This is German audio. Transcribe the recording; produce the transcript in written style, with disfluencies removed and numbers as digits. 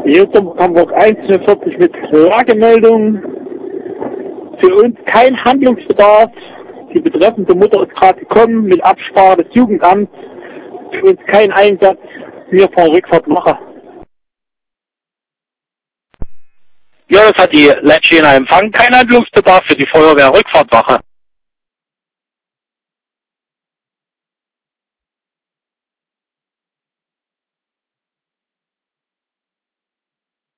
Hier kommt Hamburg 140 mit Lagemeldung. Für uns kein Handlungsbedarf. Die betreffende Mutter ist gerade gekommen mit Absprache des Jugendamts. Für uns kein Einsatz. Wir fahren Rückfahrtwache. Ja, das hat die Lecce in Empfang. Kein Handlungsbedarf für die Feuerwehr Rückfahrtwache.